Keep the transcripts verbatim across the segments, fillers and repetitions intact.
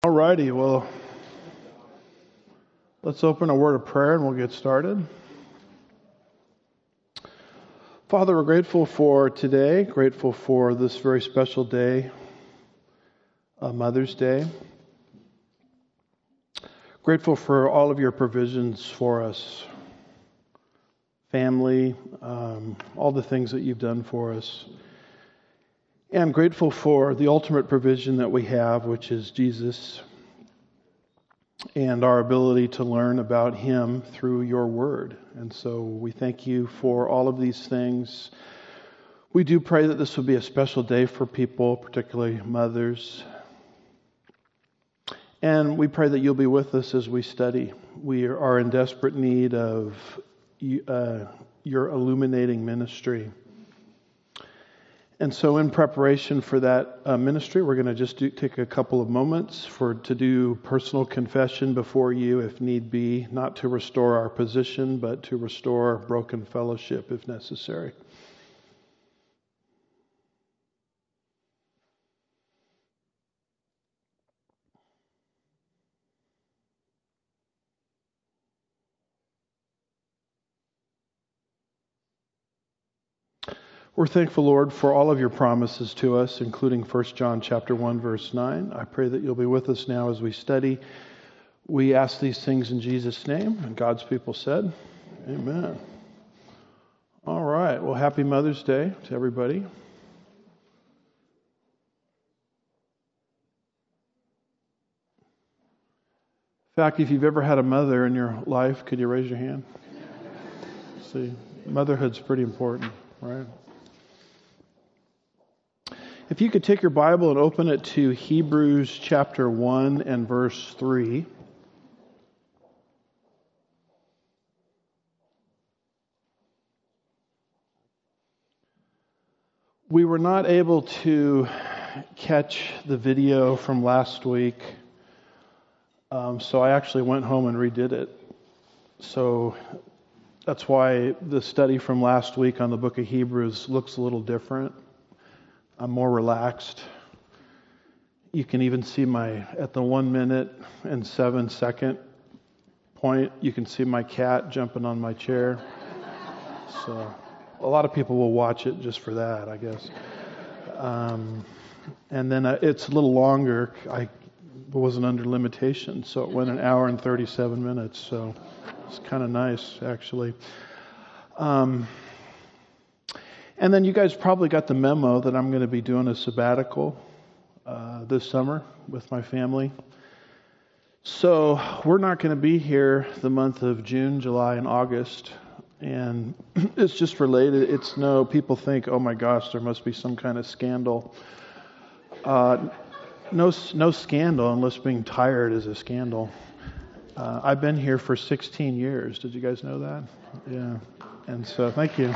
All righty, well, let's open a word of prayer and we'll get started. Father, we're grateful for today, grateful for this very special day, uh, Mother's Day. Grateful for all of your provisions for us, family, um, all the things that you've done for us. And I'm grateful for the ultimate provision that we have, which is Jesus, and our ability to learn about Him through your word. And so we thank you for all of these things. We do pray that this will be a special day for people, particularly mothers. And we pray that you'll be with us as we study. We are in desperate need of uh, your illuminating ministry. And so in preparation for that uh, ministry, we're going to just do, take a couple of moments for to do personal confession before you if need be, not to restore our position, but to restore broken fellowship if necessary. We're thankful, Lord, for all of your promises to us, including First John chapter one, verse nine. I pray that you'll be with us now as we study. We ask these things in Jesus' name, and God's people said, amen. All right. Well, happy Mother's Day to everybody. In fact, if you've ever had a mother in your life, could you raise your hand? See, motherhood's pretty important, right? If you could take your Bible and open it to Hebrews chapter one and verse three. We were not able to catch the video from last week, um, so I actually went home and redid it. So that's why the study from last week on the book of Hebrews looks a little different. I'm more relaxed. You can even see my, at the one minute and seven second point, you can see my cat jumping on my chair. So a lot of people will watch it just for that, I guess. Um, and then uh, it's a little longer. I wasn't under limitation, so it went an hour and thirty-seven minutes. So it's kind of nice, actually. Um, And then you guys probably got the memo that I'm going to be doing a sabbatical uh, this summer with my family. So we're not going to be here the month of June, July, and August. And it's just related. It's no, people think, oh my gosh, there must be some kind of scandal. Uh, no, no scandal unless being tired is a scandal. Uh, I've been here for sixteen years. Did you guys know that? Yeah. And so thank you.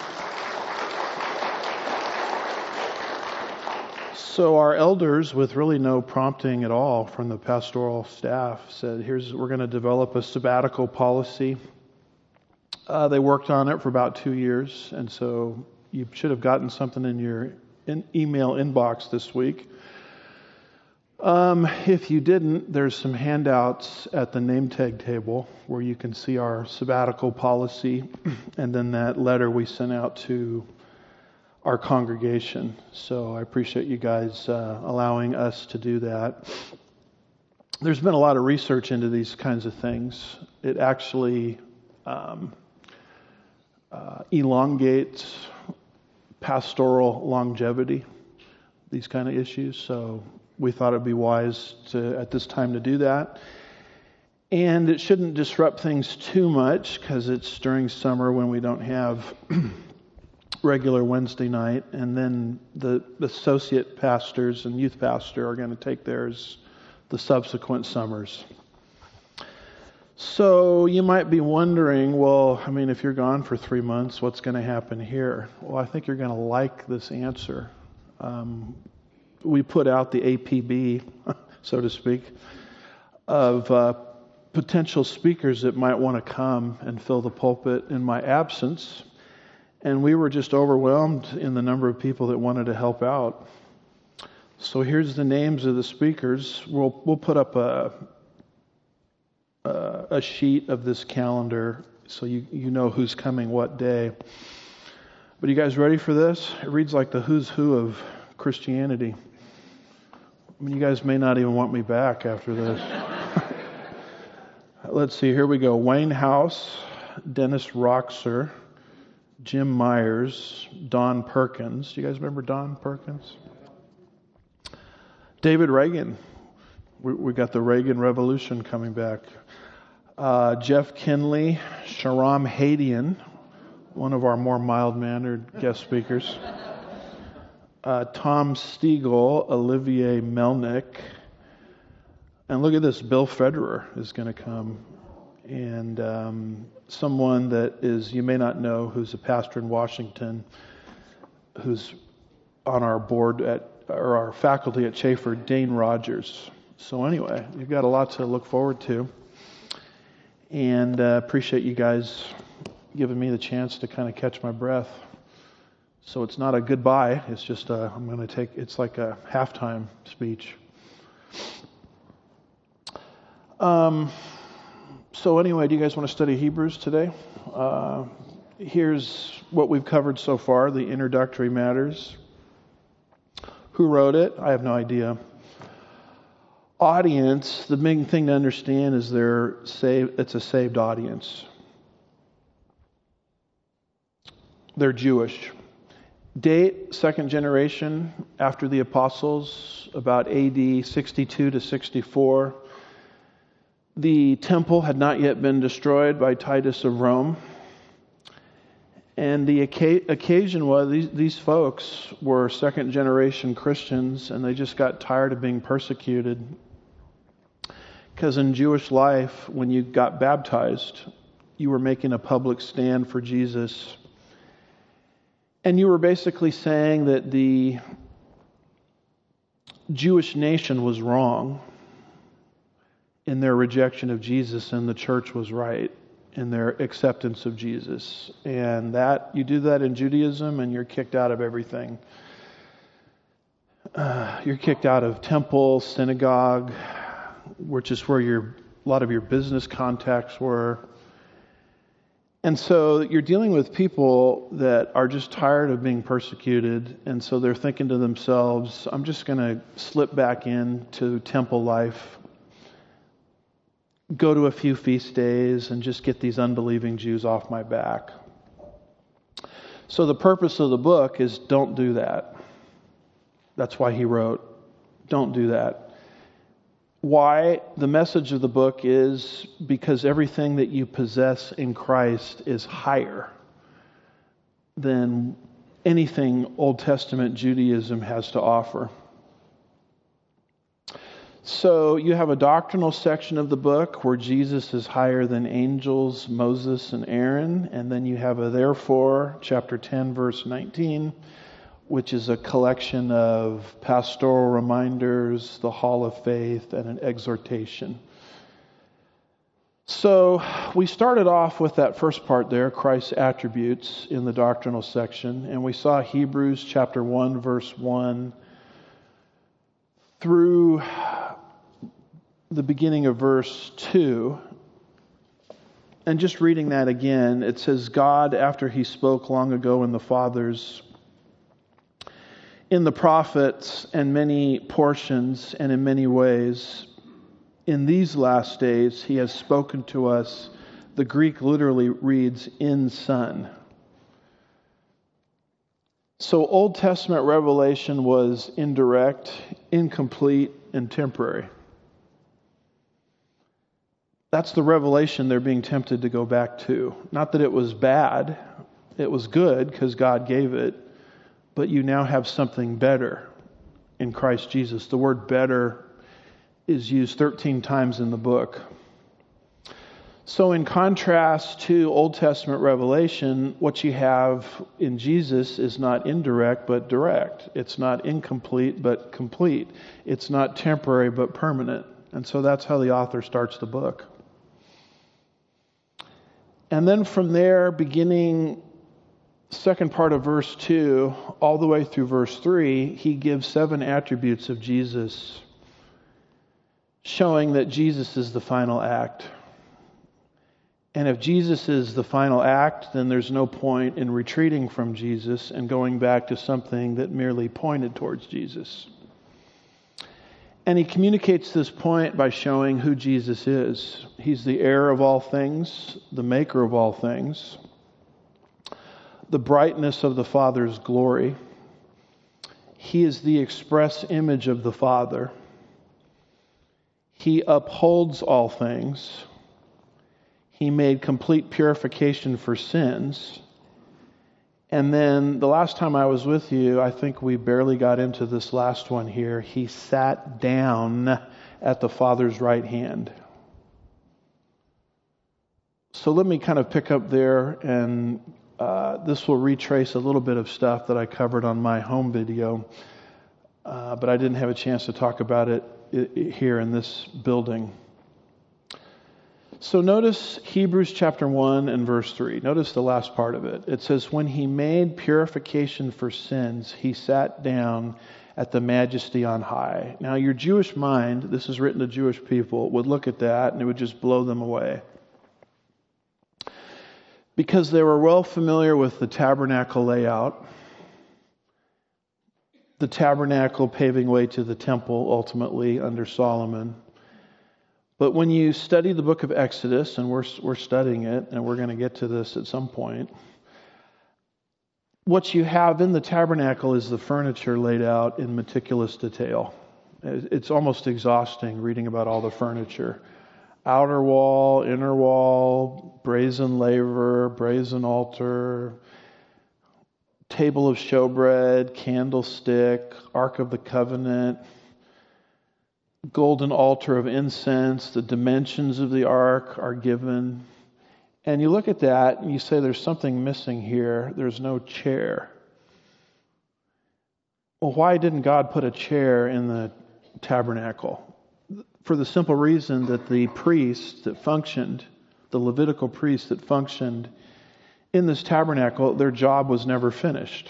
So our elders, with really no prompting at all from the pastoral staff, said, "Here's we're going to develop a sabbatical policy." Uh, they worked on it for about two years, and so you should have gotten something in your in email inbox this week. Um, if you didn't, there's some handouts at the name tag table where you can see our sabbatical policy, and then that letter we sent out to our congregation. So I appreciate you guys uh, allowing us to do that. There's been a lot of research into these kinds of things. It actually um, uh, elongates pastoral longevity, these kind of issues. So we thought it'd be wise to, at this time, to do that. And it shouldn't disrupt things too much because it's during summer when we don't have regular Wednesday night, and then the associate pastors and youth pastor are going to take theirs the subsequent summers. So you might be wondering, well, I mean, if you're gone for three months, what's going to happen here? Well, I think you're going to like this answer. Um, we put out the A P B, so to speak, of uh, potential speakers that might want to come and fill the pulpit in my absence. And we were just overwhelmed in the number of people that wanted to help out. So here's the names of the speakers. We'll we'll put up a a, a sheet of this calendar so you you know who's coming what day. But are you guys ready for this? It reads like the who's who of Christianity. I mean, you guys may not even want me back after this. Let's see. Here we go. Wayne House, Dennis Roxer, Jim Myers, Don Perkins. Do you guys remember Don Perkins? David Reagan. We, we got the Reagan Revolution coming back. Uh, Jeff Kinley, Sharam Hadian, one of our more mild-mannered guest speakers. Uh, Tom Stiegel, Olivier Melnick. And look at this, Bill Federer is going to come. And um, someone that is, you may not know, who's a pastor in Washington, who's on our board at, or our faculty at Chafer, Dane Rogers. So anyway, you've got a lot to look forward to. And uh, appreciate you guys giving me the chance to kind of catch my breath. So it's not a goodbye, it's just a, I'm going to take, it's like a halftime speech. Um, so anyway, do you guys want to study Hebrews today? Uh, here's what we've covered so far, the introductory matters. Who wrote it? I have no idea. Audience, the main thing to understand is they're saved, it's a saved audience. They're Jewish. Date, second generation after the apostles, about A D sixty-two to sixty-four. The temple had not yet been destroyed by Titus of Rome. And the occasion was these, these folks were second generation Christians, and they just got tired of being persecuted. Because in Jewish life, when you got baptized, you were making a public stand for Jesus. And you were basically saying that the Jewish nation was wrong in their rejection of Jesus, and the church was right in their acceptance of Jesus. And that you do that in Judaism, and you're kicked out of everything. Uh, you're kicked out of temple, synagogue, which is where your a lot of your business contacts were. And so you're dealing with people that are just tired of being persecuted, and so they're thinking to themselves, I'm just going to slip back into temple life, go to a few feast days, and just get these unbelieving Jews off my back. So the purpose of the book is don't do that. That's why he wrote, don't do that. Why? The message of the book is because everything that you possess in Christ is higher than anything Old Testament Judaism has to offer. So you have a doctrinal section of the book where Jesus is higher than angels, Moses, and Aaron. And then you have a therefore, chapter ten, verse nineteen, which is a collection of pastoral reminders, the hall of faith, and an exhortation. So we started off with that first part there, Christ's attributes, in the doctrinal section, and we saw Hebrews chapter one, verse one, through the beginning of verse two. And just reading that again, it says, God, after he spoke long ago in the fathers, in the prophets and many portions and in many ways, in these last days he has spoken to us. The Greek literally reads, in Son. So Old Testament revelation was indirect, incomplete, and temporary. That's the revelation they're being tempted to go back to. Not that it was bad. It was good because God gave it. But you now have something better in Christ Jesus. The word better is used thirteen times in the book. So in contrast to Old Testament revelation, what you have in Jesus is not indirect but direct. It's not incomplete but complete. It's not temporary but permanent. And so that's how the author starts the book. And then from there, beginning second part of verse two, all the way through verse three, he gives seven attributes of Jesus, showing that Jesus is the final act. And if Jesus is the final act, then there's no point in retreating from Jesus and going back to something that merely pointed towards Jesus. And he communicates this point by showing who Jesus is. He's the heir of all things, the maker of all things, the brightness of the Father's glory. He is the express image of the Father. He upholds all things. He made complete purification for sins. And then the last time I was with you, I think we barely got into this last one here. He sat down at the Father's right hand. So let me kind of pick up there, and uh, this will retrace a little bit of stuff that I covered on my home video, uh, but I didn't have a chance to talk about it, it here in this building. So notice Hebrews chapter one and verse three. Notice the last part of it. It says, when he made purification for sins, he sat down at the majesty on high. Now your Jewish mind, this is written to Jewish people, would look at that and it would just blow them away. Because they were well familiar with the tabernacle layout, the tabernacle paving way to the temple ultimately under Solomon. But when you study the book of Exodus, and we're we're studying it, and we're going to get to this at some point, what you have in the tabernacle is the furniture laid out in meticulous detail. It's almost exhausting reading about all the furniture. Outer wall, inner wall, brazen laver, brazen altar, table of showbread, candlestick, Ark of the Covenant, golden altar of incense. The dimensions of the ark are given. And you look at that and you say, there's something missing here. There's no chair. Well, why didn't God put a chair in the tabernacle? For the simple reason that the priests that functioned, the Levitical priests that functioned in this tabernacle, their job was never finished.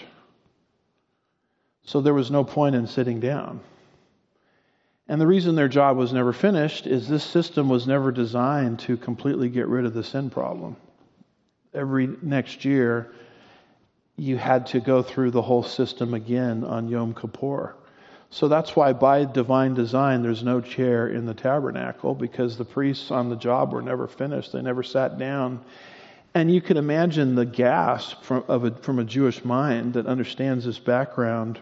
So there was no point in sitting down. And the reason their job was never finished is this system was never designed to completely get rid of the sin problem. Every next year, you had to go through the whole system again on Yom Kippur. So that's why by divine design, there's no chair in the tabernacle, because the priests on the job were never finished. They never sat down. And you can imagine the gasp from, of a, from a Jewish mind that understands this background,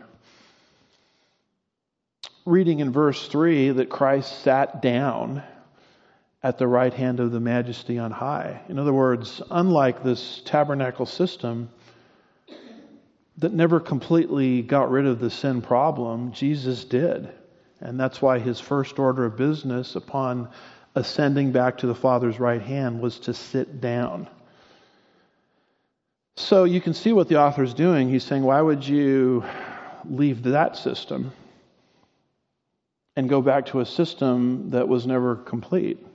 reading in verse three that Christ sat down at the right hand of the majesty on high. In other words, unlike this tabernacle system that never completely got rid of the sin problem, Jesus did. And that's why his first order of business upon ascending back to the Father's right hand was to sit down. So you can see what the author's doing. He's saying, why would you leave that system and go back to a system that was never complete?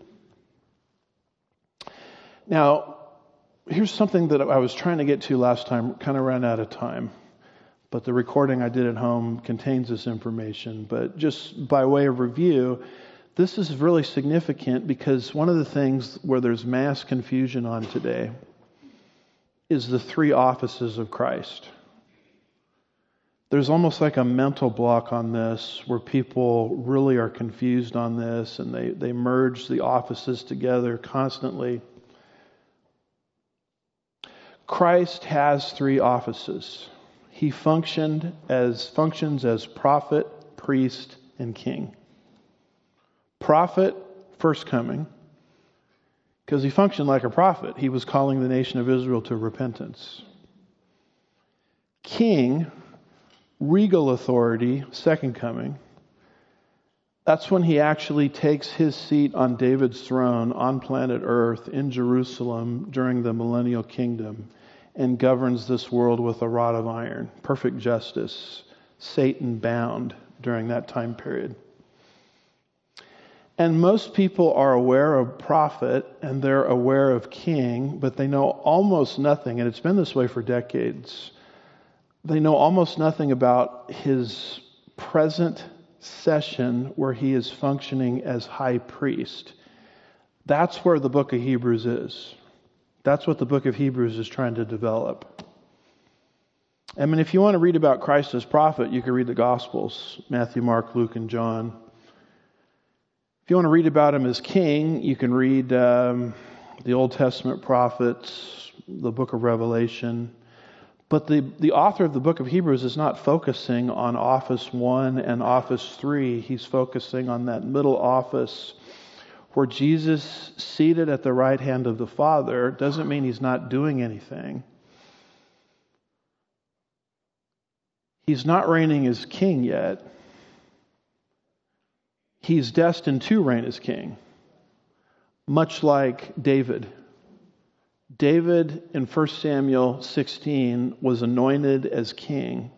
Now, here's something that I was trying to get to last time, kind of ran out of time. But the recording I did at home contains this information. But just by way of review, this is really significant because one of the things where there's mass confusion on today is the three offices of Christ. There's almost like a mental block on this where people really are confused on this, and they, they merge the offices together constantly. Christ has three offices. He functioned as functions as prophet, priest, and king. Prophet, first coming, because he functioned like a prophet. He was calling the nation of Israel to repentance. King, regal authority, second coming. That's when he actually takes his seat on David's throne on planet Earth in Jerusalem during the millennial kingdom and governs this world with a rod of iron. Perfect justice. Satan bound during that time period. And most people are aware of prophet and they're aware of king, but they know almost nothing, and it's been this way for decades. They know almost nothing about his present session where he is functioning as high priest. That's where the book of Hebrews is. That's what the book of Hebrews is trying to develop. I mean, if you want to read about Christ as prophet, you can read the Gospels, Matthew, Mark, Luke, and John. If you want to read about him as king, you can read um, the Old Testament prophets, the book of Revelation. But the, the author of the book of Hebrews is not focusing on office one and office three. He's focusing on that middle office where Jesus, seated at the right hand of the Father, doesn't mean he's not doing anything. He's not reigning as king yet. He's destined to reign as king, much like David. David in First Samuel sixteen was anointed as king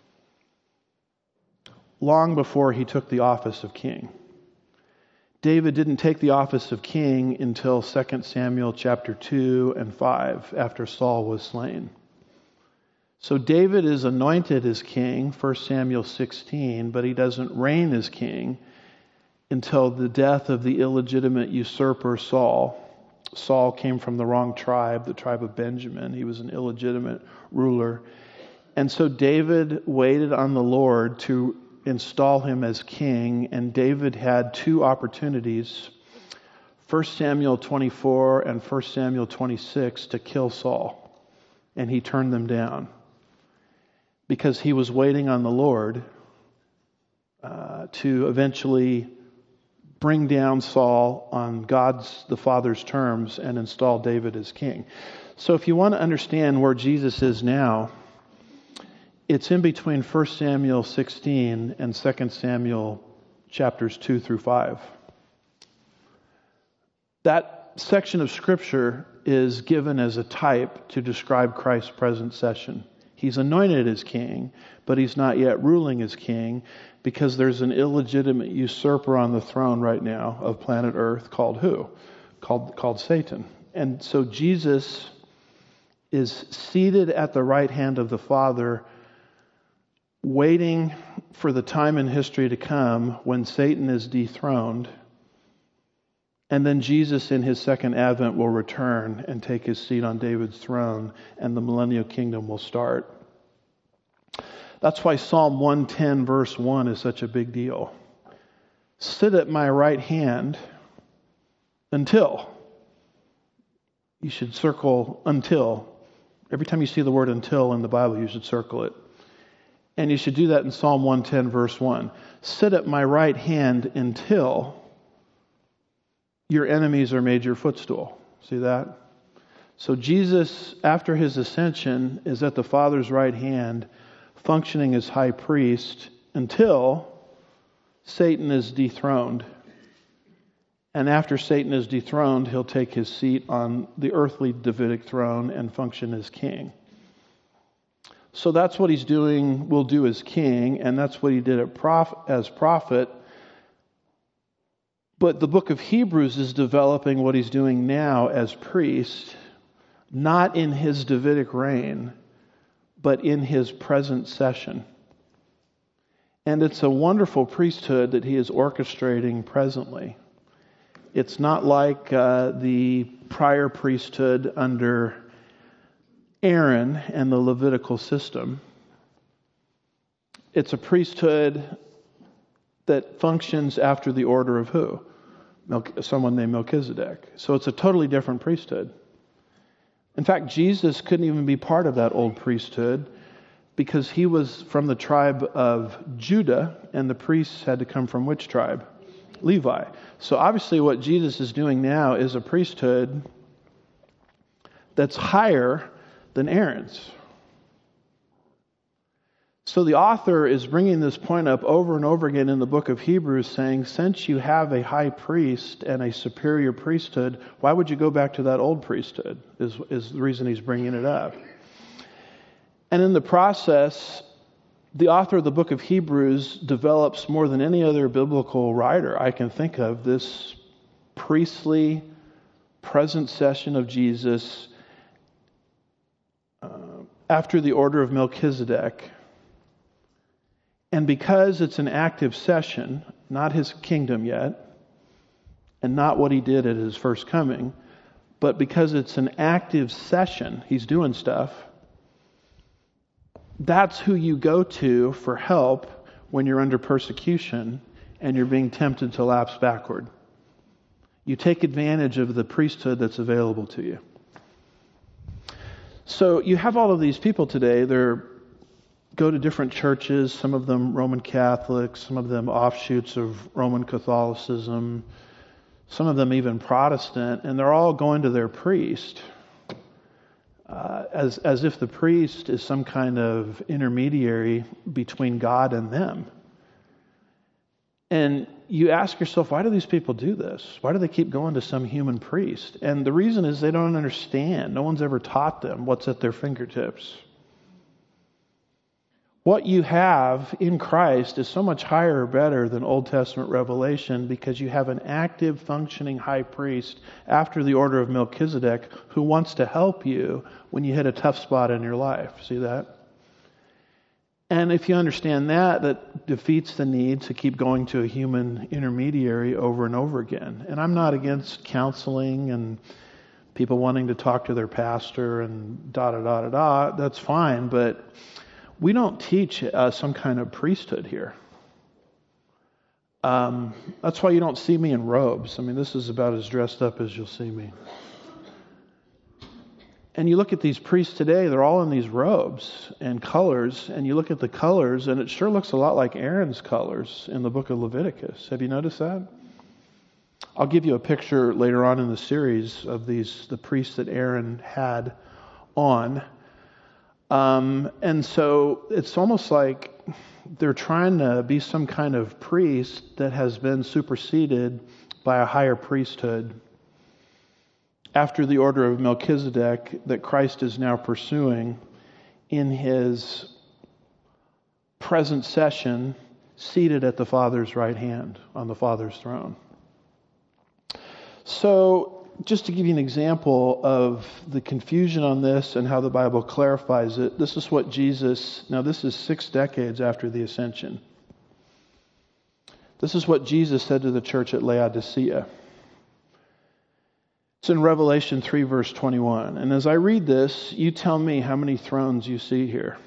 long before he took the office of king. David didn't take the office of king until Second Samuel chapter two and five, after Saul was slain. So David is anointed as king, First Samuel sixteen, but he doesn't reign as king until the death of the illegitimate usurper Saul. Saul came from the wrong tribe, the tribe of Benjamin. He was an illegitimate ruler. And so David waited on the Lord to install him as king, and David had two opportunities, First Samuel twenty-four and First Samuel twenty-six, to kill Saul. And he turned them down because he was waiting on the Lord uh, to eventually bring down Saul on God's, the Father's terms, and install David as king. So if you want to understand where Jesus is now, it's in between First Samuel sixteen and Second Samuel chapters two through five. That section of Scripture is given as a type to describe Christ's present session. He's anointed as king, but he's not yet ruling as king because there's an illegitimate usurper on the throne right now of planet Earth called who? Called, called Satan. And so Jesus is seated at the right hand of the Father, waiting for the time in history to come when Satan is dethroned, and then Jesus in his second advent will return and take his seat on David's throne, and the millennial kingdom will start. That's why Psalm one ten verse one is such a big deal. Sit at my right hand until. You should circle until. Every time you see the word until in the Bible, you should circle it. And you should do that in Psalm one ten verse one. Sit at my right hand until your enemies are made your footstool. See that? So Jesus, after his ascension, is at the Father's right hand, functioning as high priest until Satan is dethroned. And after Satan is dethroned, he'll take his seat on the earthly Davidic throne and function as king. So that's what he's doing, will do as king, and that's what he did at prof- as prophet. But the book of Hebrews is developing what he's doing now as priest, not in his Davidic reign, but in his present session. And it's a wonderful priesthood that he is orchestrating presently. It's not like uh, the prior priesthood under Aaron and the Levitical system. It's a priesthood that functions after the order of who? Mel- someone named Melchizedek. So it's a totally different priesthood. In fact, Jesus couldn't even be part of that old priesthood because he was from the tribe of Judah, and the priests had to come from which tribe? Levi. So obviously what Jesus is doing now is a priesthood that's higher than Aaron's. So the author is bringing this point up over and over again in the book of Hebrews, saying, since you have a high priest and a superior priesthood, why would you go back to that old priesthood, is, is the reason he's bringing it up. And in the process, The author of the book of Hebrews develops more than any other biblical writer I can think of this priestly present session of Jesus uh, after the order of Melchizedek. And because it's an active session, not his kingdom yet, and not what he did at his first coming, but because it's an active session, he's doing stuff, that's who you go to for help when you're under persecution and you're being tempted to lapse backward. You take advantage of the priesthood that's available to you. So you have all of these people today. They go to different churches, some of them Roman Catholics, some of them offshoots of Roman Catholicism, some of them even Protestant, and they're all going to their priest. Uh, as as if the priest is some kind of intermediary between God and them. And you ask yourself, why do these people do this? Why do they keep going to some human priest? And the reason is they don't understand. No one's ever taught them what's at their fingertips. What you have in Christ is so much higher or better than Old Testament revelation because you have an active, functioning high priest after the order of Melchizedek who wants to help you when you hit a tough spot in your life. See that? And if you understand that, that defeats the need to keep going to a human intermediary over and over again. And I'm not against counseling and people wanting to talk to their pastor and da-da-da-da-da. That's fine, but we don't teach uh, some kind of priesthood here. Um, that's why you don't see me in robes. I mean, this is about as dressed up as you'll see me. And you look at these priests today, they're all in these robes and colors, and you look at the colors, and it sure looks a lot like Aaron's colors in the book of Leviticus. Have you noticed that? I'll give you a picture later on in the series of these the priests that Aaron had on. Um, and so it's almost like they're trying to be some kind of priest that has been superseded by a higher priesthood after the order of Melchizedek that Christ is now pursuing in his present session, seated at the Father's right hand on the Father's throne. So, just to give you an example of the confusion on this and how the Bible clarifies it, this is what Jesus, now this is six decades after the ascension. This is what Jesus said to the church at Laodicea. It's in Revelation three, verse twenty-one. And as I read this, you tell me how many thrones you see here.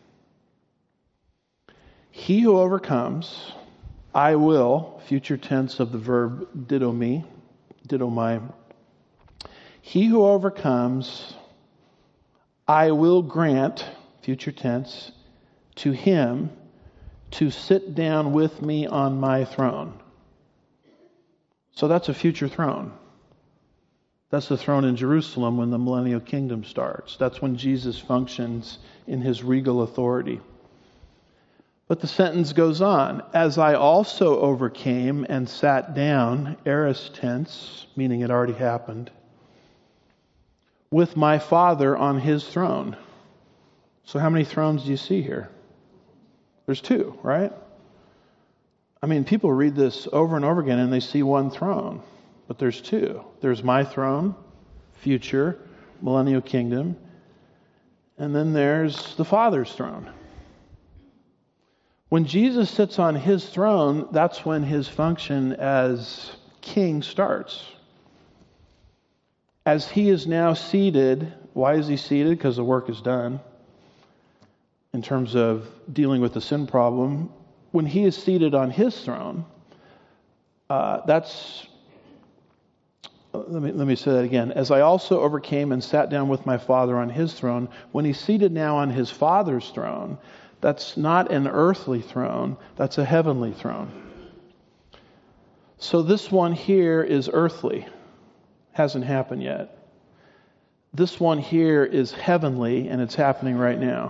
He who overcomes, I will, future tense of the verb didomi, didomai. He who overcomes, I will grant, future tense, to him to sit down with me on my throne. So that's a future throne. That's the throne in Jerusalem when the millennial kingdom starts. That's when Jesus functions in his regal authority. But the sentence goes on, as I also overcame and sat down, aorist tense, meaning it already happened, with my Father on his throne. So how many thrones do you see here? There's two, right? I mean, people read this over and over again and they see one throne, but there's two. There's my throne, future, millennial kingdom, and then there's the Father's throne. When Jesus sits on his throne, that's when his function as king starts. As he is now seated, why is he seated? Because the work is done in terms of dealing with the sin problem. When he is seated on his throne, uh, that's, let me, let me say that again. As I also overcame and sat down with my Father on his throne, when he's seated now on his Father's throne, that's not an earthly throne, that's a heavenly throne. So this one here is earthly. Hasn't happened yet. This one here is heavenly, and it's happening right now.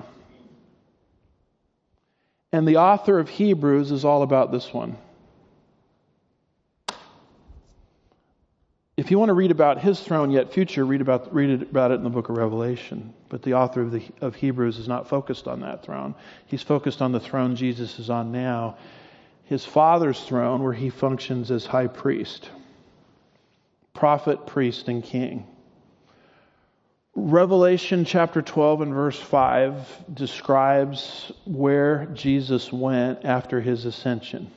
And the author of Hebrews is all about this one. If you want to read about his throne yet future, read about read about it in the book of Revelation. But the author of the of Hebrews is not focused on that throne. He's focused on the throne Jesus is on now, his Father's throne, where he functions as high priest, prophet, priest, and king. Revelation chapter twelve and verse five describes where Jesus went after his ascension.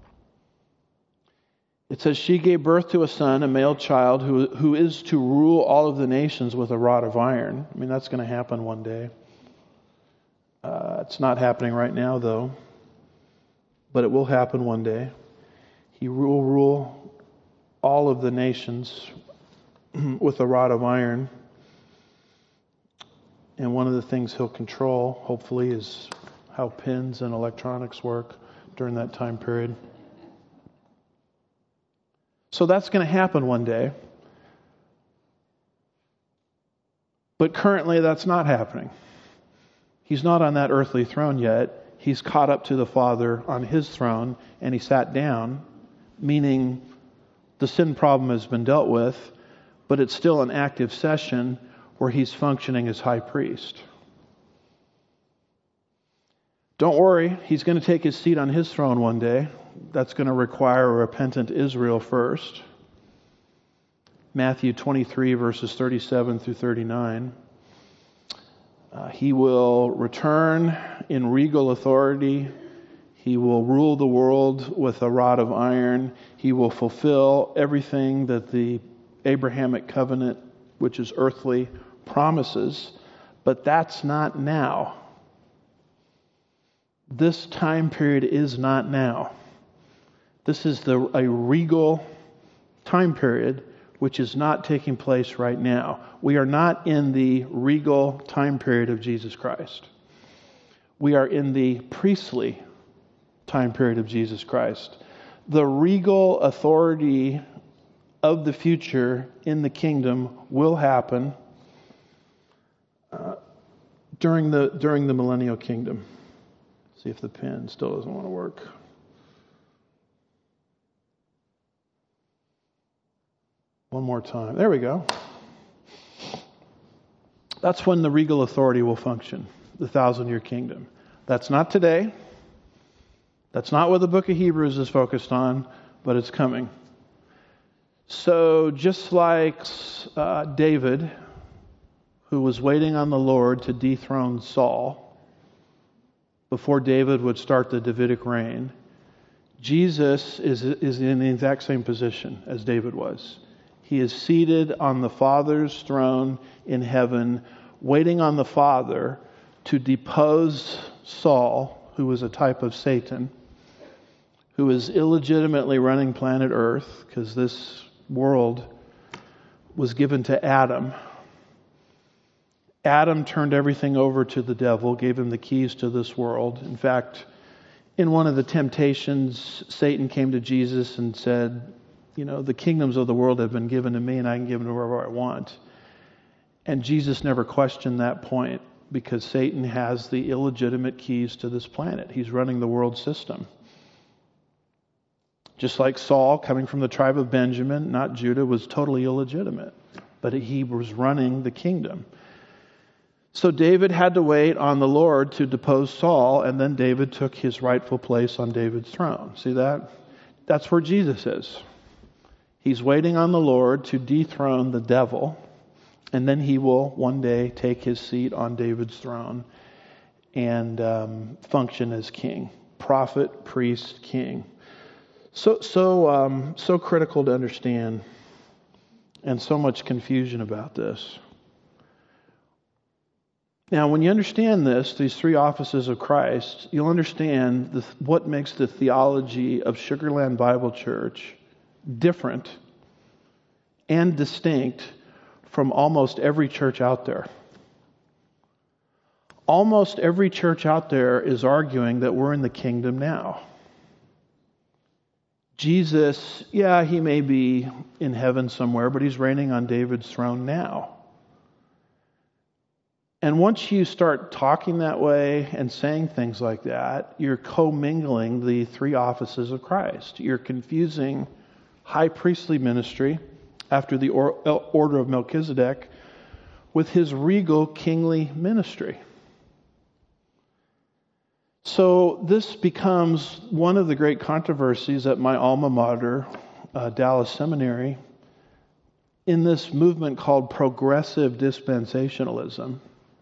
It says, she gave birth to a son, a male child, who, who is to rule all of the nations with a rod of iron. I mean, that's going to happen one day. Uh, it's not happening right now, though. But it will happen one day. He will rule all of the nations with a rod of iron. And one of the things he'll control, hopefully, is how pins and electronics work during that time period. So that's going to happen one day. But currently that's not happening. He's not on that earthly throne yet. He's caught up to the Father on his throne, and he sat down, meaning the sin problem has been dealt with, but it's still an active session where he's functioning as high priest. Don't worry, he's going to take his seat on his throne one day. That's going to require a repentant Israel first. Matthew twenty-three, verses thirty-seven through thirty-nine. Uh, he will return in regal authority. He will rule the world with a rod of iron. He will fulfill everything that the Abrahamic covenant, which is earthly, promises. But that's not now. This time period is not now. This is the a regal time period which is not taking place right now. We are not in the regal time period of Jesus Christ. We are in the priestly time period of Jesus Christ. The regal authority of the future in the kingdom will happen uh, during the during the millennial kingdom. See if the pen still doesn't want to work. One more time. There we go. That's when the regal authority will function, the thousand-year kingdom. That's not today. That's not what the book of Hebrews is focused on, but it's coming. So just like uh, David, who was waiting on the Lord to dethrone Saul before David would start the Davidic reign, Jesus is, is in the exact same position as David was. He is seated on the Father's throne in heaven, waiting on the Father to depose Saul, who was a type of Satan, who is illegitimately running planet Earth, because this world was given to Adam. Adam turned everything over to the devil, gave him the keys to this world. In fact, in one of the temptations, Satan came to Jesus and said, you know, the kingdoms of the world have been given to me, and I can give them to wherever I want. And Jesus never questioned that point, because Satan has the illegitimate keys to this planet. He's running the world system. Just like Saul, coming from the tribe of Benjamin, not Judah, was totally illegitimate. But he was running the kingdom. So David had to wait on the Lord to depose Saul, and then David took his rightful place on David's throne. See that? That's where Jesus is. He's waiting on the Lord to dethrone the devil, and then he will one day take his seat on David's throne and um, function as king, prophet, priest, king. So, so, um, so critical to understand, and so much confusion about this. Now, when you understand this, these three offices of Christ, you'll understand the, what makes the theology of Sugar Land Bible Church different and distinct from almost every church out there. Almost every church out there is arguing that we're in the kingdom now. Jesus, yeah, he may be in heaven somewhere, but he's reigning on David's throne now. And once you start talking that way and saying things like that, you're commingling the three offices of Christ. You're confusing high priestly ministry after the or- order of Melchizedek with his regal kingly ministry. So this becomes one of the great controversies at my alma mater, uh, Dallas Seminary, in this movement called progressive dispensationalism,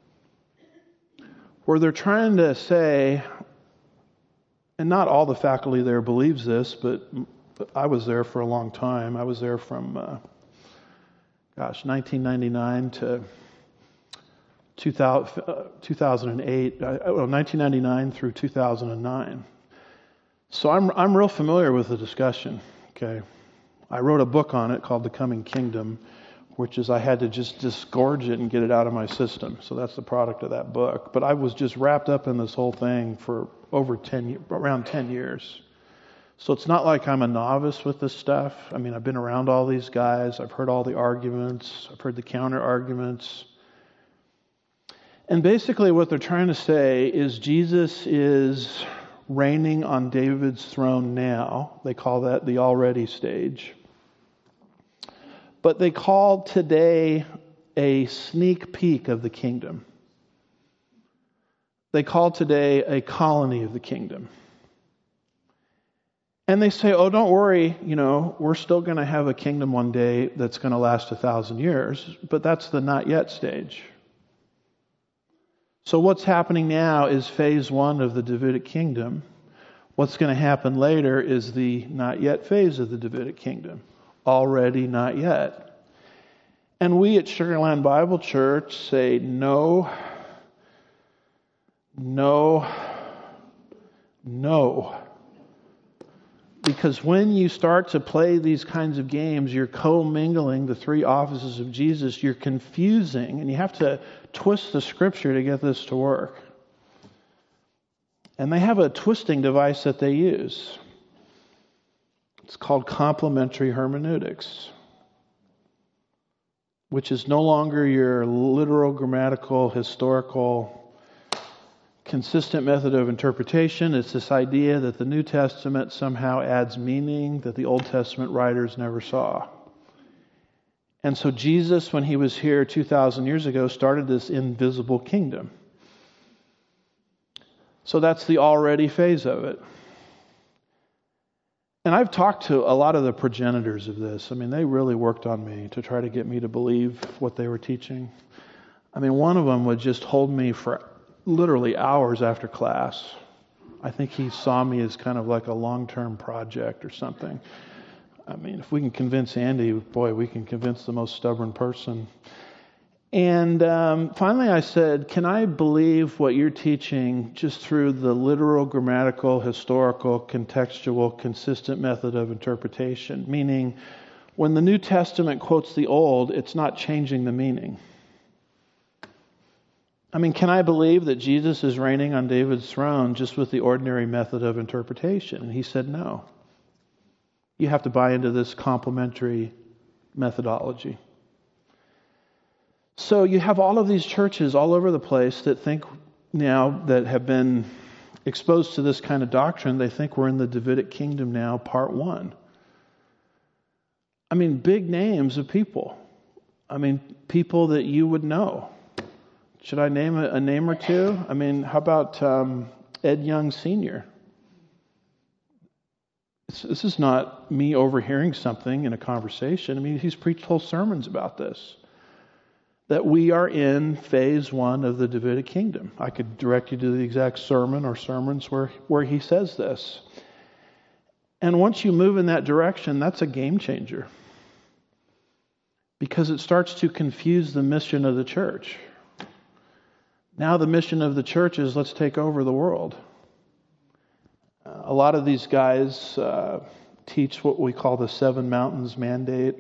where they're trying to say, and not all the faculty there believes this, but I was there for a long time. I was there from, uh, gosh, nineteen ninety-nine to two thousand eight, well, nineteen ninety-nine through two thousand nine. So I'm I'm real familiar with the discussion. Okay, I wrote a book on it called The Coming Kingdom, which is I had to just disgorge it and get it out of my system. So that's the product of that book. But I was just wrapped up in this whole thing for over ten, around ten years. So it's not like I'm a novice with this stuff. I mean, I've been around all these guys. I've heard all the arguments. I've heard the counter arguments. And basically what they're trying to say is Jesus is reigning on David's throne now. They call that the already stage. But they call today a sneak peek of the kingdom. They call today a colony of the kingdom. And they say, oh, don't worry, you know, we're still going to have a kingdom one day that's going to last a thousand years. But that's the not yet stage. So what's happening now is phase one of the Davidic kingdom. What's going to happen later is the not yet phase of the Davidic kingdom. Already not yet. And we at Sugarland Bible Church say no, no, no. Because when you start to play these kinds of games, you're co-mingling the three offices of Jesus. You're confusing, and you have to twist the scripture to get this to work. And they have a twisting device that they use. It's called complementary hermeneutics, which is no longer your literal, grammatical, historical, consistent method of interpretation. It's this idea that the New Testament somehow adds meaning that the Old Testament writers never saw. And so Jesus, when he was here two thousand years ago, started this invisible kingdom. So that's the already phase of it. And I've talked to a lot of the progenitors of this. I mean, they really worked on me to try to get me to believe what they were teaching. I mean, one of them would just hold me for literally hours after class. I think he saw me as kind of like a long-term project or something. I mean, if we can convince Andy, boy, we can convince the most stubborn person. And um, finally I said, can I believe what you're teaching just through the literal, grammatical, historical, contextual, consistent method of interpretation? Meaning, when the New Testament quotes the Old, it's not changing the meaning. I mean, can I believe that Jesus is reigning on David's throne just with the ordinary method of interpretation? And he said, no. You have to buy into this complementary methodology. So you have all of these churches all over the place that think now, that have been exposed to this kind of doctrine, they think we're in the Davidic kingdom now, part one. I mean, big names of people. I mean, people that you would know. Should I name a, a name or two? I mean, how about um, Ed Young Senior? This, this is not me overhearing something in a conversation. I mean, he's preached whole sermons about this. That we are in phase one of the Davidic kingdom. I could direct you to the exact sermon or sermons where, where he says this. And once you move in that direction, that's a game changer. Because it starts to confuse the mission of the church. Now the mission of the church is let's take over the world. Uh, a lot of these guys uh, teach what we call the Seven Mountains Mandate,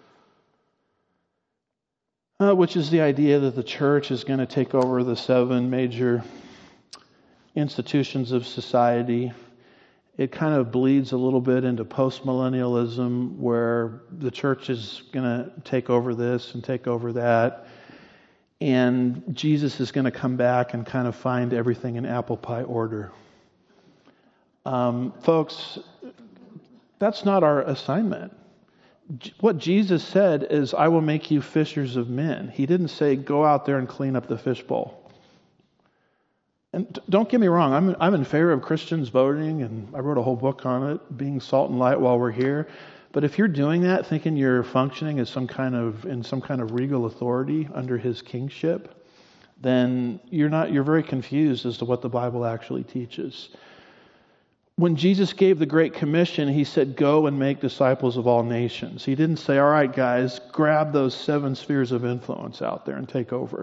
uh, which is the idea that the church is going to take over the seven major institutions of society. It kind of bleeds a little bit into postmillennialism, where the church is going to take over this and take over that. And Jesus is going to come back and kind of find everything in apple pie order. Um, folks, that's not our assignment. What Jesus said is, I will make you fishers of men. He didn't say, go out there and clean up the fishbowl. And don't get me wrong, I'm I'm in favor of Christians voting, and I wrote a whole book on it, being salt and light while we're here. But if you're doing that, thinking you're functioning as some kind of in some kind of regal authority under His kingship, then you're not you're very confused as to what the Bible actually teaches. When Jesus gave the Great Commission, He said, go and make disciples of all nations. He didn't say, all right, guys, grab those seven spheres of influence out there and take over.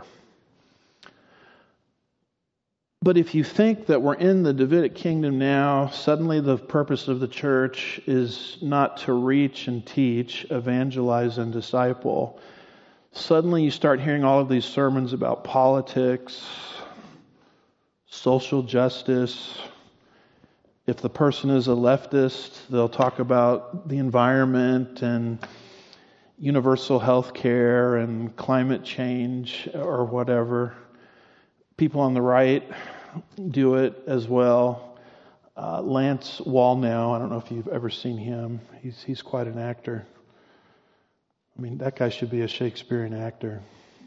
But if you think that we're in the Davidic kingdom now, suddenly the purpose of the church is not to reach and teach, evangelize and disciple. Suddenly you start hearing all of these sermons about politics, social justice. If the person is a leftist, they'll talk about the environment and universal health care and climate change or whatever. People on the right do it as well. Uh, Lance Wallnau, I don't know if you've ever seen him. He's he's quite an actor. I mean, that guy should be a Shakespearean actor.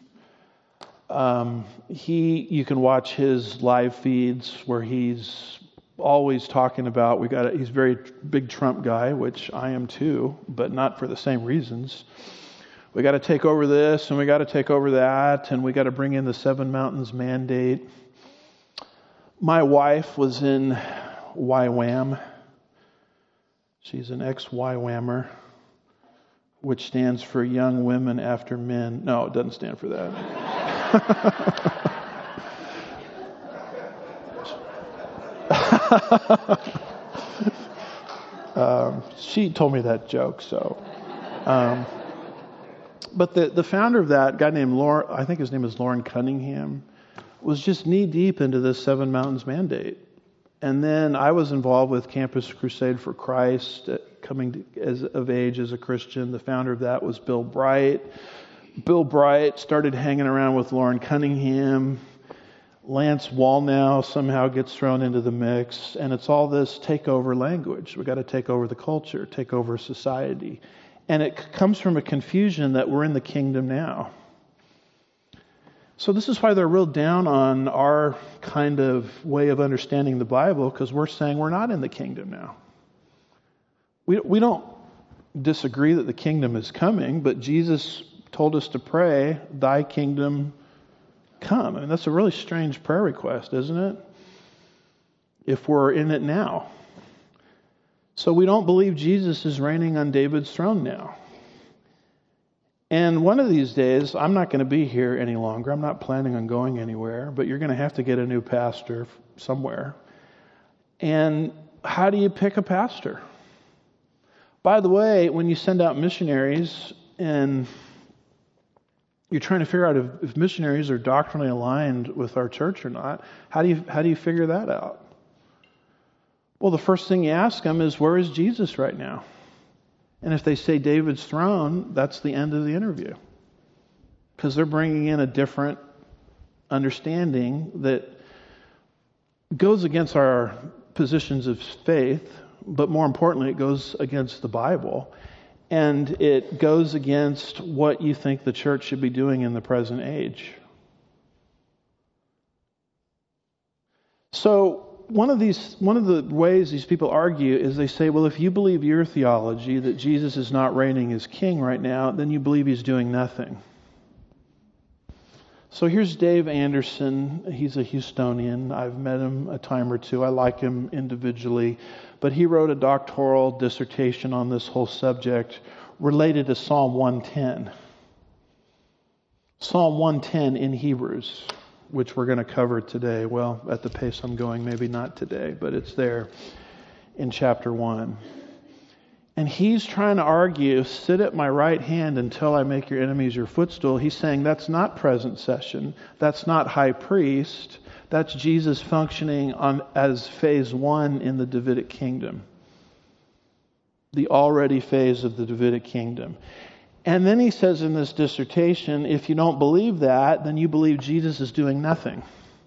Um, he, you can watch his live feeds where he's always talking about. We got. A, he's a very big Trump guy, which I am too, but not for the same reasons. We got to take over this, and we got to take over that, and we got to bring in the Seven Mountains Mandate. My wife was in Y WAM. She's an ex-Y WAMer, which stands for Young Women After Men. No, it doesn't stand for that. um, she told me that joke, so... Um, But the, the founder of that, a guy named Lauren, I think his name is Lauren Cunningham, was just knee deep into this Seven Mountains Mandate. And then I was involved with Campus Crusade for Christ, uh, coming to, as of age as a Christian. The founder of that was Bill Bright. Bill Bright started hanging around with Lauren Cunningham. Lance Wallnau somehow gets thrown into the mix. And it's all this takeover language. We've got to take over the culture, take over society. And it comes from a confusion that we're in the kingdom now. So this is why they're real down on our kind of way of understanding the Bible, because we're saying we're not in the kingdom now. We we don't disagree that the kingdom is coming, but Jesus told us to pray, thy kingdom come. I mean, that's a really strange prayer request, isn't it? If we're in it now. So we don't believe Jesus is reigning on David's throne now. And one of these days, I'm not going to be here any longer. I'm not planning on going anywhere, but you're going to have to get a new pastor somewhere. And how do you pick a pastor? By the way, when you send out missionaries and you're trying to figure out if, if missionaries are doctrinally aligned with our church or not, how do you how do you figure that out? Well, the first thing you ask them is, where is Jesus right now? And if they say David's throne, that's the end of the interview. Because they're bringing in a different understanding that goes against our positions of faith, but more importantly, it goes against the Bible. And it goes against what you think the church should be doing in the present age. So, One of these, one of the ways these people argue is they say, well, if you believe your theology that Jesus is not reigning as king right now, then you believe he's doing nothing. So here's Dave Anderson. He's a Houstonian. I've met him a time or two. I like him individually. But he wrote a doctoral dissertation on this whole subject related to Psalm one ten. Psalm one ten in Hebrews, which we're going to cover today. Well, at the pace I'm going, maybe not today, but it's there in chapter one. And he's trying to argue, sit at my right hand until I make your enemies your footstool. He's saying that's not present session. That's not high priest. That's Jesus functioning on as phase one in the Davidic kingdom. The already phase of the Davidic kingdom. And then he says in this dissertation, if you don't believe that, then you believe Jesus is doing nothing.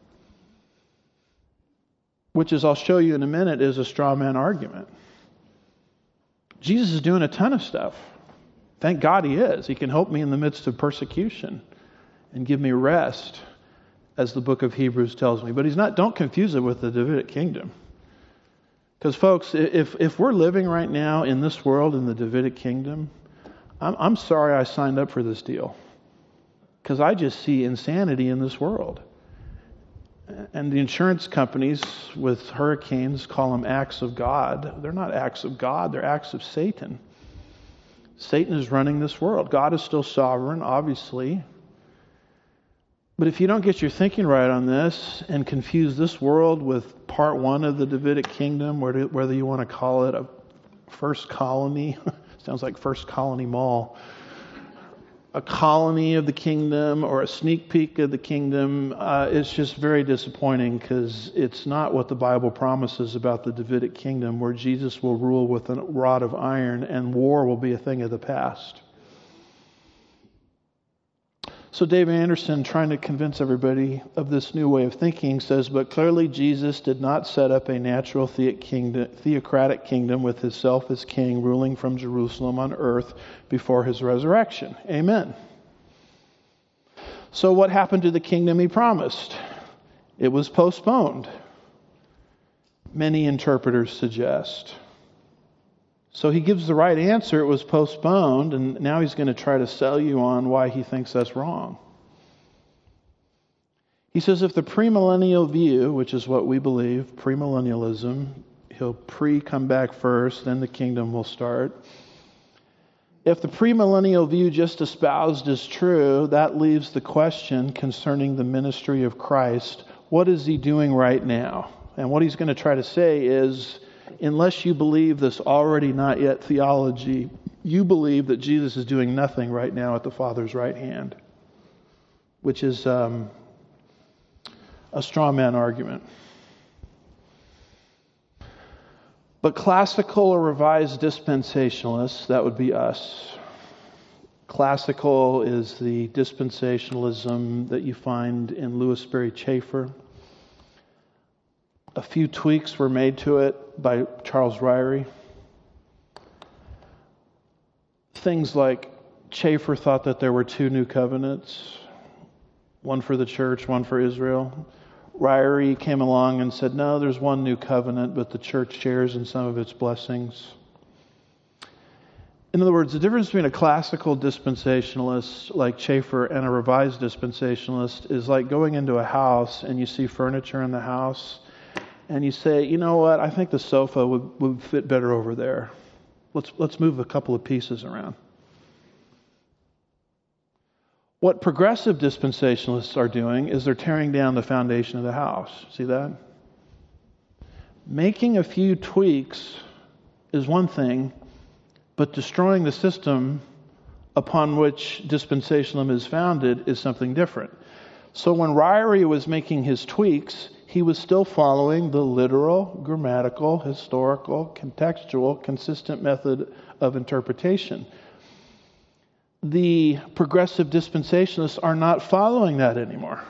Which, as I'll show you in a minute, is a straw man argument. Jesus is doing a ton of stuff. Thank God he is. He can help me in the midst of persecution and give me rest, as the book of Hebrews tells me. But he's not, don't confuse it with the Davidic kingdom. Because folks, if if we're living right now in this world in the Davidic kingdom, I'm, I'm sorry I signed up for this deal. Because I just see insanity in this world. And the insurance companies with hurricanes call them acts of God. They're not acts of God, they're acts of Satan. Satan is running this world. God is still sovereign, obviously. But if you don't get your thinking right on this and confuse this world with part one of the Davidic kingdom, whether you want to call it a first colony, sounds like First Colony Mall, a colony of the kingdom or a sneak peek of the kingdom, uh, it's just very disappointing because it's not what the Bible promises about the Davidic kingdom, where Jesus will rule with a rod of iron and war will be a thing of the past. So David Anderson, trying to convince everybody of this new way of thinking, says, but clearly Jesus did not set up a natural theocratic kingdom with himself as king ruling from Jerusalem on earth before his resurrection. Amen. So what happened to the kingdom he promised? It was postponed, many interpreters suggest. So he gives the right answer, it was postponed, and now he's going to try to sell you on why he thinks that's wrong. He says if the premillennial view, which is what we believe, premillennialism, he'll pre-come back first, then the kingdom will start. If the premillennial view just espoused is true, that leaves the question concerning the ministry of Christ. What is he doing right now? And what he's going to try to say is, unless you believe this already not yet theology, you believe that Jesus is doing nothing right now at the Father's right hand, which is um, a straw man argument. But classical or revised dispensationalists, that would be us. Classical is the dispensationalism that you find in Louis Sperry Chafer. A few tweaks were made to it by Charles Ryrie. Things like Chafer thought that there were two new covenants, one for the church, one for Israel. Ryrie came along and said, no, there's one new covenant, but the church shares in some of its blessings. In other words, the difference between a classical dispensationalist like Chafer and a revised dispensationalist is like going into a house and you see furniture in the house and you say, you know what, I think the sofa would, would fit better over there. Let's let's move a couple of pieces around. What progressive dispensationalists are doing is they're tearing down the foundation of the house. See that? Making a few tweaks is one thing, but destroying the system upon which dispensationalism is founded is something different. So when Ryrie was making his tweaks, he was still following the literal, grammatical, historical, contextual, consistent method of interpretation. The progressive dispensationalists are not following that anymore.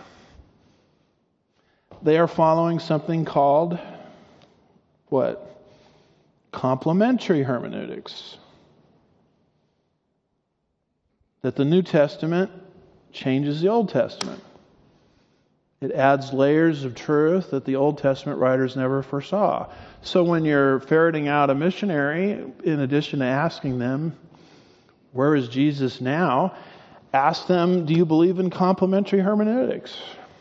They are following something called, what? Complementary hermeneutics. That the New Testament changes the Old Testament. It adds layers of truth that the Old Testament writers never foresaw. So when you're ferreting out a missionary, in addition to asking them, where is Jesus now? Ask them, do you believe in complementary hermeneutics?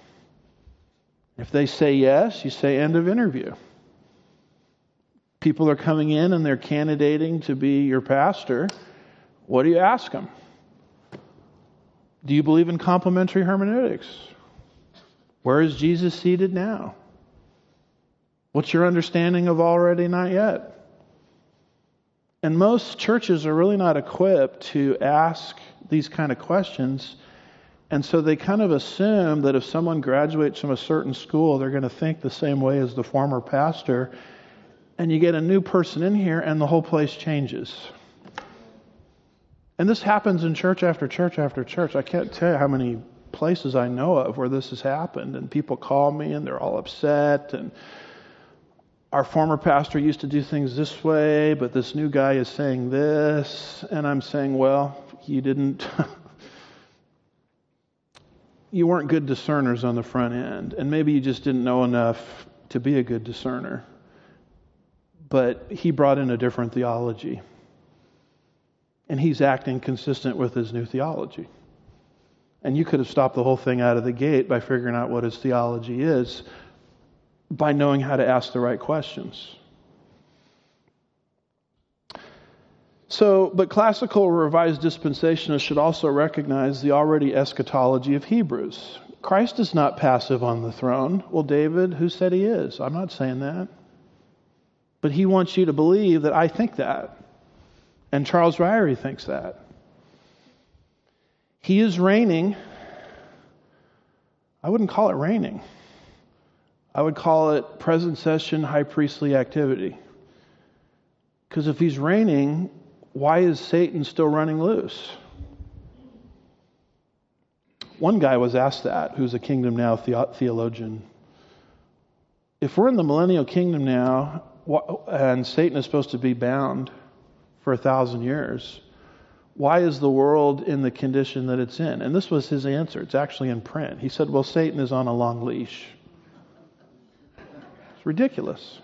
If they say yes, you say end of interview. People are coming in and they're candidating to be your pastor. What do you ask them? Do you believe in complementary hermeneutics? Where is Jesus seated now? What's your understanding of already not yet? And most churches are really not equipped to ask these kind of questions. And so they kind of assume that if someone graduates from a certain school, they're going to think the same way as the former pastor. And you get a new person in here and the whole place changes. And this happens in church after church after church. I can't tell you how many places I know of where this has happened. And people call me and they're all upset. And our former pastor used to do things this way, but this new guy is saying this. And I'm saying, well, you didn't, you weren't good discerners on the front end. And maybe you just didn't know enough to be a good discerner. But he brought in a different theology. And he's acting consistent with his new theology. And you could have stopped the whole thing out of the gate by figuring out what his theology is, by knowing how to ask the right questions. So, but classical revised dispensationalists should also recognize the already eschatology of Hebrews. Christ is not passive on the throne. Well, David, who said he is? I'm not saying that. But he wants you to believe that I think that. And Charles Ryrie thinks that. He is reigning. I wouldn't call it reigning. I would call it present session high priestly activity. Because if he's reigning, why is Satan still running loose? One guy was asked that, who's a Kingdom Now the- theologian. If we're in the millennial kingdom now, and Satan is supposed to be bound for a thousand years, why is the world in the condition that it's in? And this was his answer. It's actually in print. He said, well, Satan is on a long leash. It's ridiculous.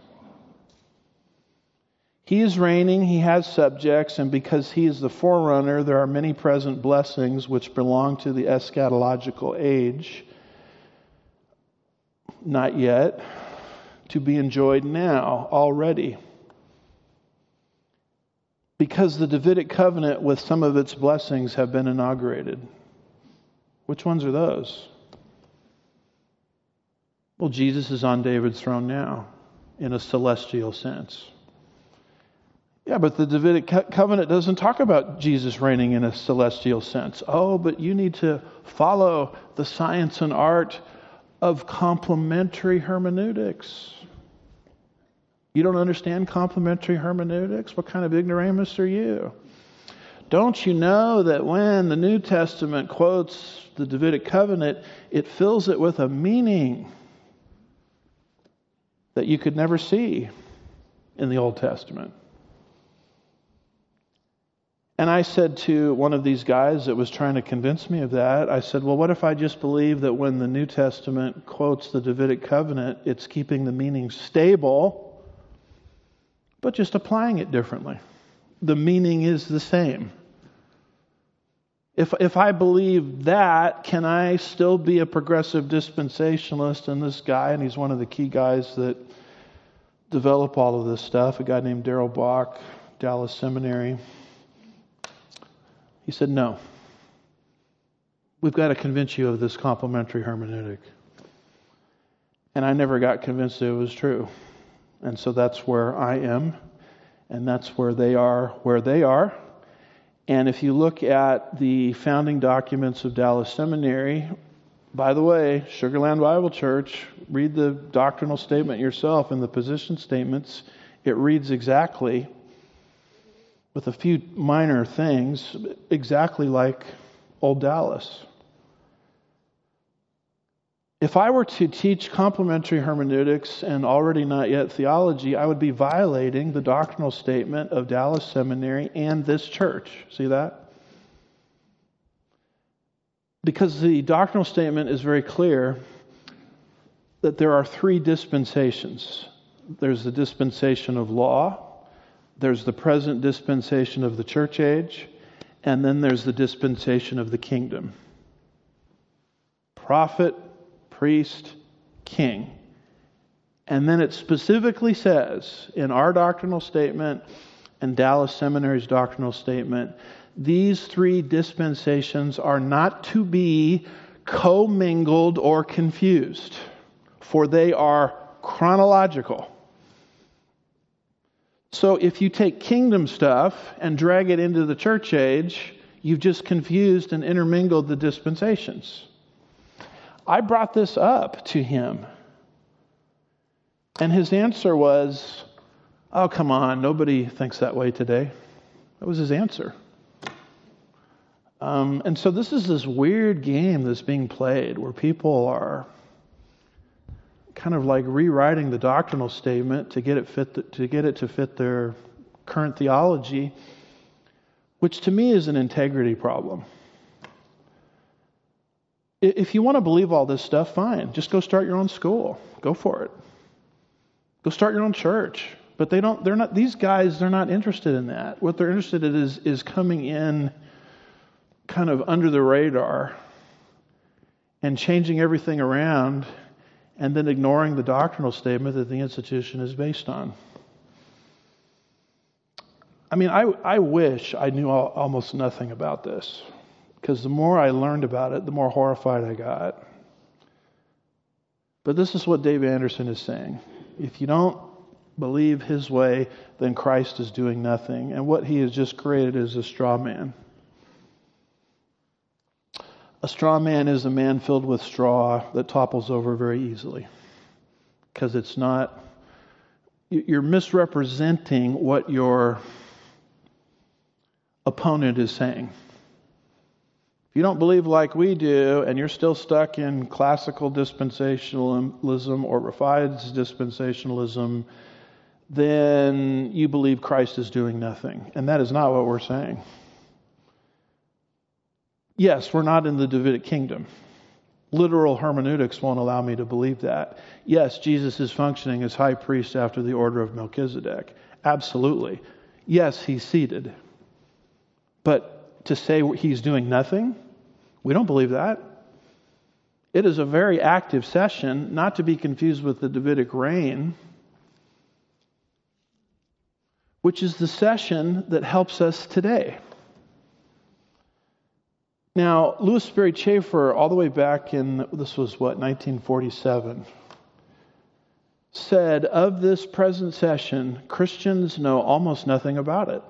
He is reigning, he has subjects, and because he is the forerunner, there are many present blessings which belong to the eschatological age, not yet, to be enjoyed now, already. Because the Davidic covenant with some of its blessings have been inaugurated. Which ones are those? Well, Jesus is on David's throne now, in a celestial sense. Yeah, but the Davidic co- covenant doesn't talk about Jesus reigning in a celestial sense. Oh, but you need to follow the science and art of complementary hermeneutics. You don't understand complementary hermeneutics? What kind of ignoramus are you? Don't you know that when the New Testament quotes the Davidic covenant, it fills it with a meaning that you could never see in the Old Testament? And I said to one of these guys that was trying to convince me of that, I said, well, what if I just believe that when the New Testament quotes the Davidic covenant, it's keeping the meaning stable, but just applying it differently? The meaning is the same. If if I believe that, can I still be a progressive dispensationalist? And this guy, and he's one of the key guys that develop all of this stuff, a guy named Darrell Bock, Dallas Seminary, he said, no. We've got to convince you of this complementary hermeneutic. And I never got convinced that it was true. And so that's where I am, and that's where they are, where they are. And if you look at the founding documents of Dallas Seminary, by the way, Sugar Land Bible Church, read the doctrinal statement yourself and the position statements. It reads exactly, with a few minor things, exactly like Old Dallas. If I were to teach complementary hermeneutics and already not yet theology, I would be violating the doctrinal statement of Dallas Seminary and this church. See that? Because the doctrinal statement is very clear that there are three dispensations. There's the dispensation of law, there's the present dispensation of the church age, and then there's the dispensation of the kingdom. Prophet, priest, king. And then it specifically says in our doctrinal statement and Dallas Seminary's doctrinal statement, these three dispensations are not to be commingled or confused, for they are chronological. So if you take kingdom stuff and drag it into the church age, you've just confused and intermingled the dispensations. I brought this up to him. And his answer was, oh, come on, nobody thinks that way today. That was his answer. Um, and so this is this weird game that's being played where people are kind of like rewriting the doctrinal statement to get it fit the, to get it to fit their current theology, which to me is an integrity problem. If you want to believe all this stuff, fine. Just go start your own school. Go for it. Go start your own church. But they don't, they're not, these guys, they're not interested in that. What they're interested in is, is coming in kind of under the radar and changing everything around and then ignoring the doctrinal statement that the institution is based on. I mean, I, I wish I knew all, almost nothing about this, because the more I learned about it, the more horrified I got. But this is what Dave Anderson is saying. If you don't believe his way, then Christ is doing nothing. And what he has just created is a straw man. A straw man is a man filled with straw that topples over very easily. Because it's not, you're misrepresenting what your opponent is saying. If you don't believe like we do, and you're still stuck in classical dispensationalism or revised dispensationalism, then you believe Christ is doing nothing. And that is not what we're saying. Yes, we're not in the Davidic kingdom. Literal hermeneutics won't allow me to believe that. Yes, Jesus is functioning as high priest after the order of Melchizedek. Absolutely. Yes, he's seated. But to say he's doing nothing, we don't believe that. It is a very active session, not to be confused with the Davidic reign, which is the session that helps us today. Now, Louis Sperry Chafer, all the way back in, this was what, nineteen forty-seven, said, of this present session, Christians know almost nothing about it.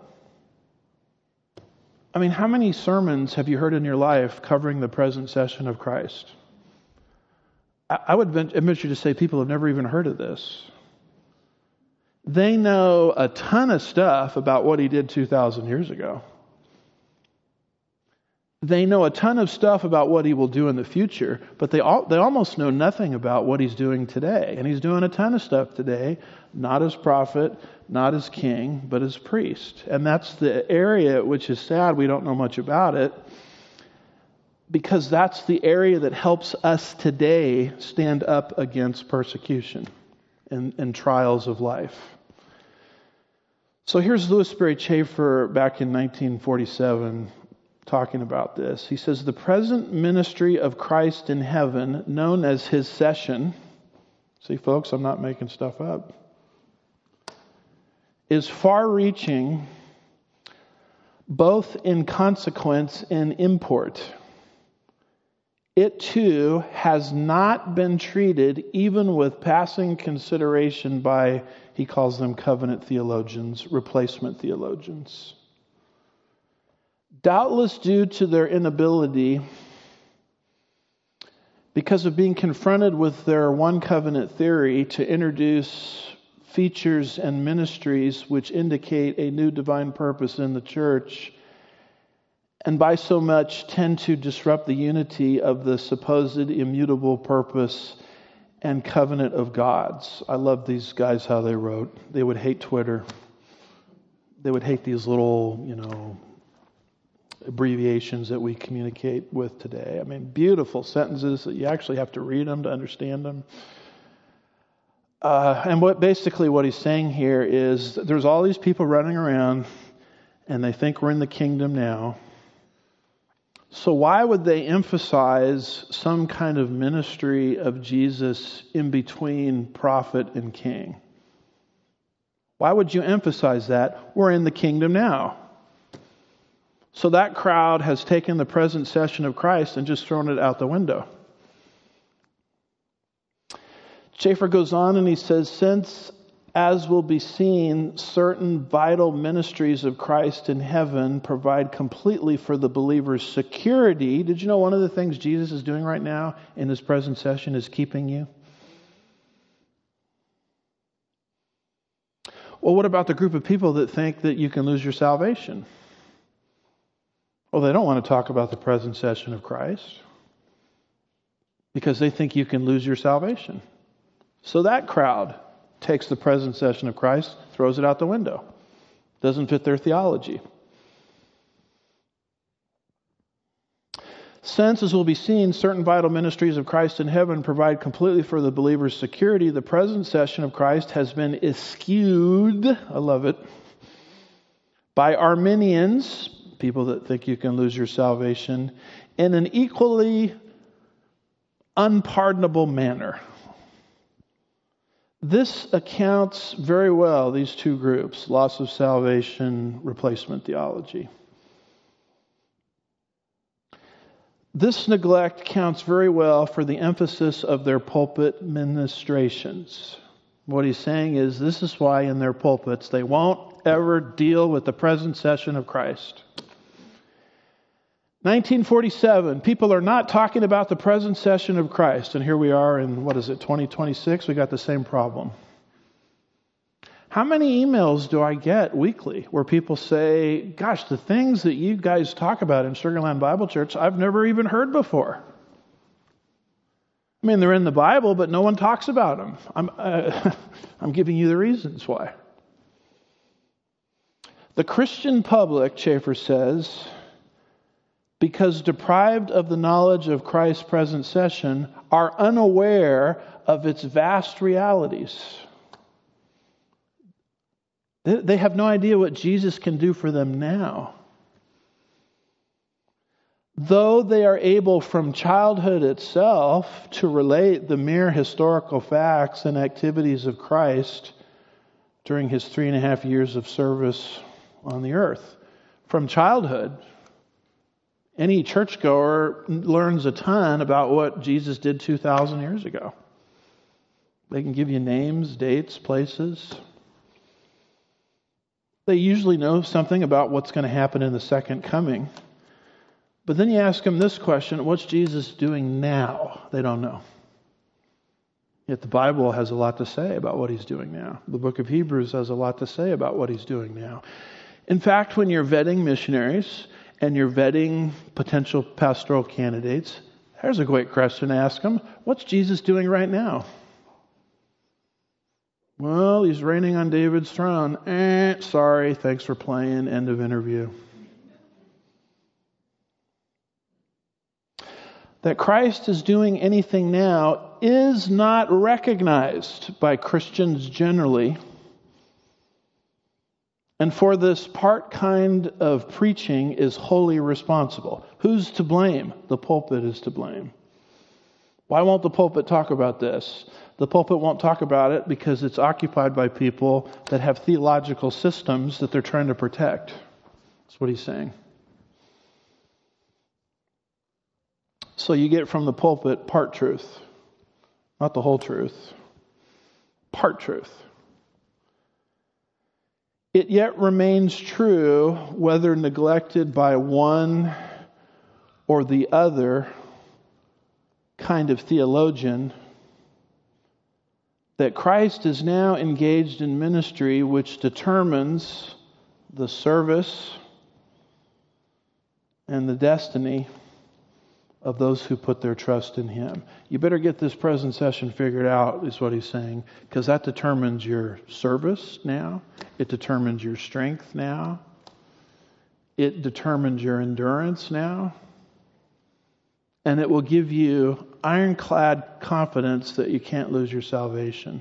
I mean, how many sermons have you heard in your life covering the present session of Christ? I would venture to say people have never even heard of this. They know a ton of stuff about what he did two thousand years ago. They know a ton of stuff about what he will do in the future, but they all, they almost know nothing about what he's doing today. And he's doing a ton of stuff today, not as prophet, not as king, but as priest. And that's the area which is sad we don't know much about it, because that's the area that helps us today stand up against persecution and, and trials of life. So here's Louis Sperry Chafer back in nineteen forty-seven talking about this. He says, the present ministry of Christ in heaven, known as his session, see folks, I'm not making stuff up, is far-reaching both in consequence and import. It too has not been treated even with passing consideration by, he calls them covenant theologians, replacement theologians. Doubtless due to their inability, because of being confronted with their one covenant theory, to introduce features and ministries which indicate a new divine purpose in the church, and by so much tend to disrupt the unity of the supposed immutable purpose and covenant of God's. I love these guys how they wrote. They would hate Twitter. They would hate these little, you know, abbreviations that we communicate with today. I mean, beautiful sentences that you actually have to read them to understand them. Uh, and what basically what he's saying here is there's all these people running around and they think we're in the kingdom now. So why would they emphasize some kind of ministry of Jesus in between prophet and king? Why would you emphasize that? We're in the kingdom now. So that crowd has taken the present session of Christ and just thrown it out the window. Chafer goes on and he says, since, as will be seen, certain vital ministries of Christ in heaven provide completely for the believer's security. Did you know one of the things Jesus is doing right now in this present session is keeping you? Well, what about the group of people that think that you can lose your salvation? Well, they don't want to talk about the present session of Christ because they think you can lose your salvation. So that crowd takes the present session of Christ, throws it out the window. Doesn't fit their theology. Since, as will be seen, certain vital ministries of Christ in heaven provide completely for the believer's security, the present session of Christ has been eschewed, I love it, by Arminians, people that think you can lose your salvation, in an equally unpardonable manner. This accounts very well, these two groups, loss of salvation, replacement theology. This neglect counts very well for the emphasis of their pulpit ministrations. What he's saying is this is why in their pulpits they won't ever deal with the present session of Christ. nineteen forty-seven, people are not talking about the present session of Christ. And here we are in, what is it, twenty twenty-six? We got the same problem. How many emails do I get weekly where people say, gosh, the things that you guys talk about in Sugarland Bible Church, I've never even heard before. I mean, they're in the Bible, but no one talks about them. I'm, uh, I'm giving you the reasons why. The Christian public, Schaeffer says, because deprived of the knowledge of Christ's present session, are unaware of its vast realities. They have no idea what Jesus can do for them now. Though they are able from childhood itself to relate the mere historical facts and activities of Christ during his three and a half years of service on the earth. From childhood, any churchgoer learns a ton about what Jesus did two thousand years ago. They can give you names, dates, places. They usually know something about what's going to happen in the second coming. But then you ask them this question, what's Jesus doing now? They don't know. Yet the Bible has a lot to say about what he's doing now. The book of Hebrews has a lot to say about what he's doing now. In fact, when you're vetting missionaries and you're vetting potential pastoral candidates, there's a great question to ask them. What's Jesus doing right now? Well, he's reigning on David's throne. Eh, sorry, thanks for playing. End of interview. That Christ is doing anything now is not recognized by Christians generally. And for this part kind of preaching is wholly responsible. Who's to blame? The pulpit is to blame. Why won't the pulpit talk about this? The pulpit won't talk about it because it's occupied by people that have theological systems that they're trying to protect. That's what he's saying. So you get from the pulpit part truth, not the whole truth, part truth. It yet remains true, whether neglected by one or the other kind of theologian, that Christ is now engaged in ministry which determines the service and the destiny of those who put their trust in him. You better get this present session figured out, is what he's saying, because that determines your service now. It determines your strength now. It determines your endurance now. And it will give you ironclad confidence that you can't lose your salvation.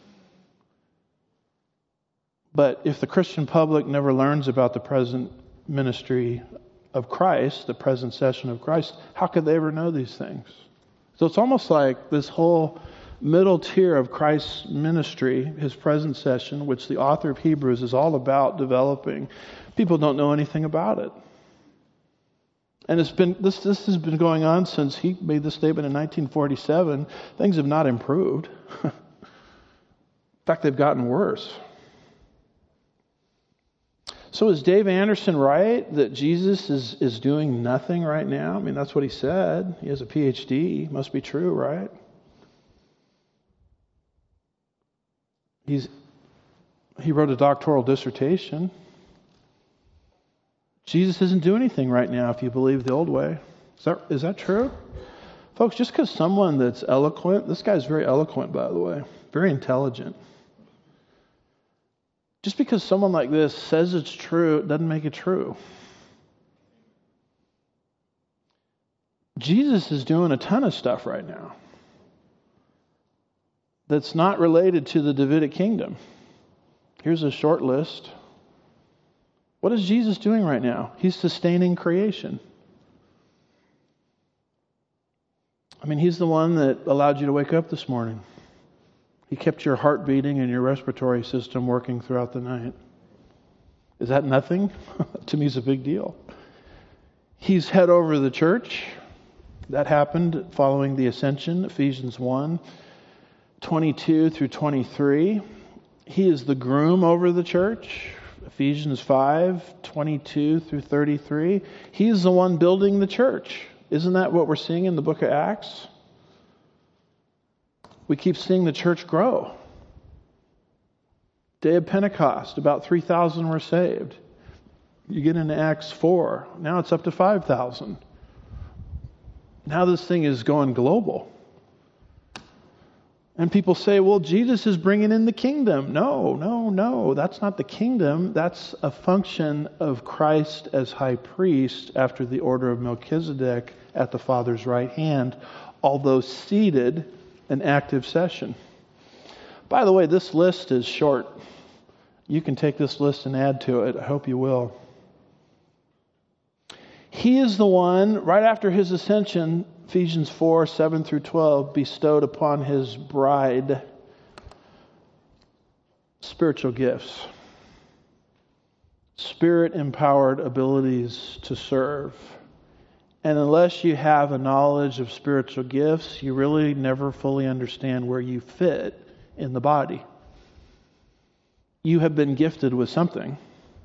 But if the Christian public never learns about the present ministry of Christ, the present session of Christ, how could they ever know these things? So it's almost like this whole middle tier of Christ's ministry, his present session, which the author of Hebrews is all about developing, people don't know anything about it. And it's been this this has been going on since he made this statement in nineteen forty-seven. Things have not improved. In fact, they've gotten worse. So is Dave Anderson right that Jesus is, is doing nothing right now? I mean, that's what he said. He has a P H D. Must be true, right? He's he wrote a doctoral dissertation. Jesus doesn't do anything right now if you believe the old way. Is that, is that true? Folks, just because someone that's eloquent, this guy's very eloquent, by the way. very intelligent. Just because someone like this says it's true, it doesn't make it true. Jesus is doing a ton of stuff right now that's not related to the Davidic kingdom. Here's a short list. What is Jesus doing right now? He's sustaining creation. I mean, he's the one that allowed you to wake up this morning. He kept your heart beating and your respiratory system working throughout the night. Is that nothing? To me, it's a big deal. He's head over the church. That happened following the ascension, Ephesians one, twenty-two through twenty-three. He is the groom over the church, Ephesians five, twenty-two through thirty-three. He is the one building the church. Isn't that what we're seeing in the book of Acts? We keep seeing the church grow. Day of Pentecost, about three thousand were saved. You get into Acts four, now it's up to five thousand. Now this thing is going global. And people say, well, Jesus is bringing in the kingdom. No, no, no. That's not the kingdom. That's a function of Christ as high priest after the order of Melchizedek at the Father's right hand, although seated in active session. By the way, this list is short. You can take this list and add to it. I hope you will. He is the one, right after his ascension, Ephesians four, seven through twelve, bestowed upon his bride spiritual gifts, spirit-empowered abilities to serve. And unless you have a knowledge of spiritual gifts, you really never fully understand where you fit in the body. You have been gifted with something,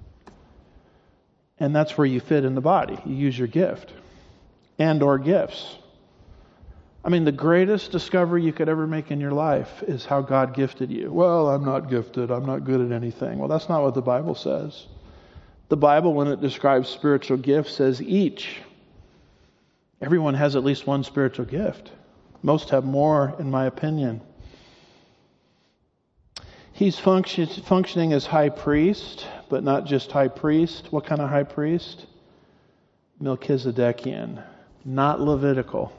and that's where you fit in the body. You use your gift and or gifts. I mean, the greatest discovery you could ever make in your life is how God gifted you. Well, I'm not gifted. I'm not good at anything. Well, that's not what the Bible says. The Bible, when it describes spiritual gifts, says each. Everyone has at least one spiritual gift. Most have more, in my opinion. He's function, functioning as high priest, but not just high priest. What kind of high priest? Melchizedekian, not Levitical.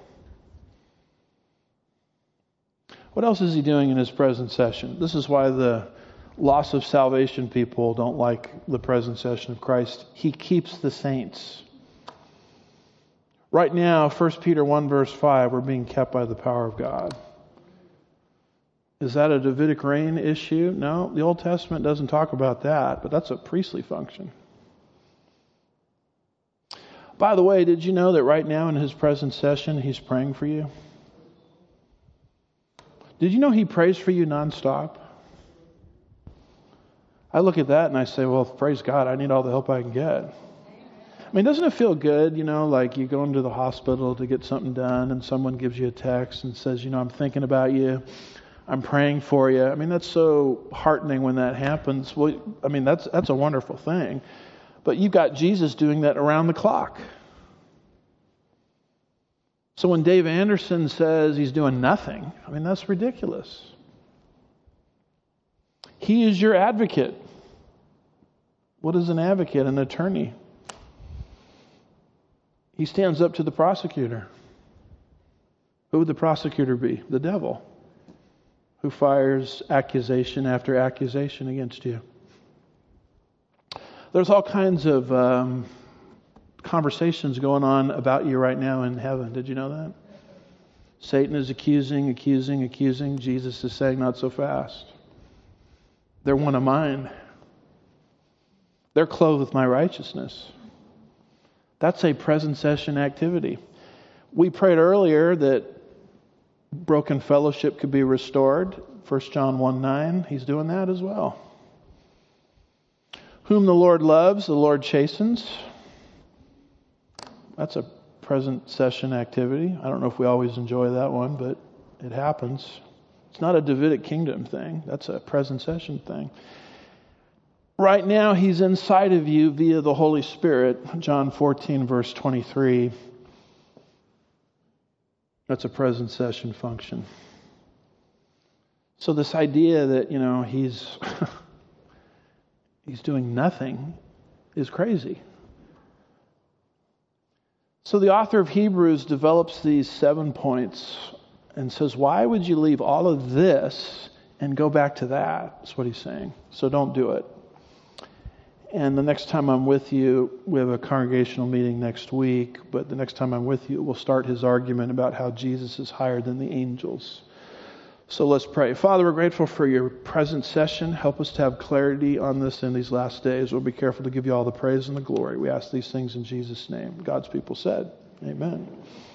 What else is he doing in his present session? This is why the loss of salvation people don't like the present session of Christ. He keeps the saints. Right now, First Peter one verse five, we're being kept by the power of God. Is that a Davidic reign issue? No, the Old Testament doesn't talk about that, but that's a priestly function. By the way, did you know that right now in his present session, he's praying for you? Did you know he prays for you nonstop? I look at that and I say, well, praise God, I need all the help I can get. I mean, doesn't it feel good, you know, like you go into the hospital to get something done and someone gives you a text and says, you know, I'm thinking about you. I'm praying for you. I mean, that's so heartening when that happens. Well, I mean, that's that's a wonderful thing. But you've got Jesus doing that around the clock. So when Dave Anderson says he's doing nothing, I mean, that's ridiculous. He is your advocate. What is an advocate? An attorney. He stands up to the prosecutor. Who would the prosecutor be? The devil, who fires accusation after accusation against you. There's all kinds of um, conversations going on about you right now in heaven. Did you know that? Satan is accusing, accusing, accusing. Jesus is saying, not so fast. They're one of mine. They're clothed with my righteousness. That's a present session activity. We prayed earlier that broken fellowship could be restored. First John one nine, he's doing that as well. Whom the Lord loves, the Lord chastens. That's a present session activity. I don't know if we always enjoy that one, but it happens. It's not a Davidic kingdom thing. That's a present session thing. Right now, he's inside of you via the Holy Spirit. John fourteen, verse twenty-three. That's a present session function. So this idea that, you know, he's he's doing nothing is crazy. So the author of Hebrews develops these seven points and says, why would you leave all of this and go back to that? That's what he's saying. So don't do it. And the next time I'm with you, we have a congregational meeting next week, but the next time I'm with you, we'll start his argument about how Jesus is higher than the angels. So let's pray. Father, we're grateful for your present session. Help us to have clarity on this in these last days. We'll be careful to give you all the praise and the glory. We ask these things in Jesus' name. God's people said, amen.